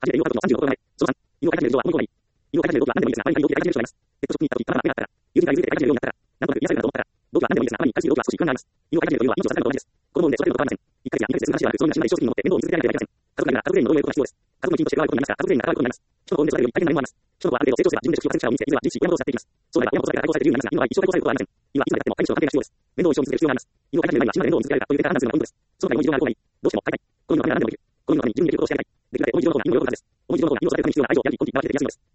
初めて医療活動の36度前。その3、医療開発の事情は思い込まない。医療開発の動機は何でもいいですが、あまりに病気で開発してしまいます。ペットショップに行った時、体が熱くなったら、友人が譲って開発のようになったら、なんとなく癒されるなと思ったら、動機は何でもいいですが、あまりに回数の動機は少し不安があります。医療開発の理由は命を授かると同じです。子供を産んで育てるのと変わりません。1ヶ月や2ヶ月で数か死ではなく、その皆死の一生責任を持って面倒を見続けられなければいけません。家族がいるなら家族連の同盟をことが必要です。家族の一員として加わることになりますが、家族連が関わることになります。人の子を産んで育てるより大変な面もあります。人の子はある程度成長すれば自分で食事を作る力を身につけ、いずれは自立し親元を育てていきます。そうなれば親元を育てから対抗されて自由になりますが、犬の場合一生対抗されることはありません。犬はいつまでたっても飼い主の関係が必要です。面倒を一生見続ける必要があります。医療開発の今には死ぬまで面倒を見続けられるかというデータが判断するのがポイントです。その他にも事情がある方がいい。どうしても飼いたい。この犬のためなら何でもできる。この犬のために自分にできることをしてあげたい。できるだけ重い事情の方が犬を喜ばせです。重い事情の方が犬を育てるために必要な愛情、やる気、根気、縄でやる気、やすいのです。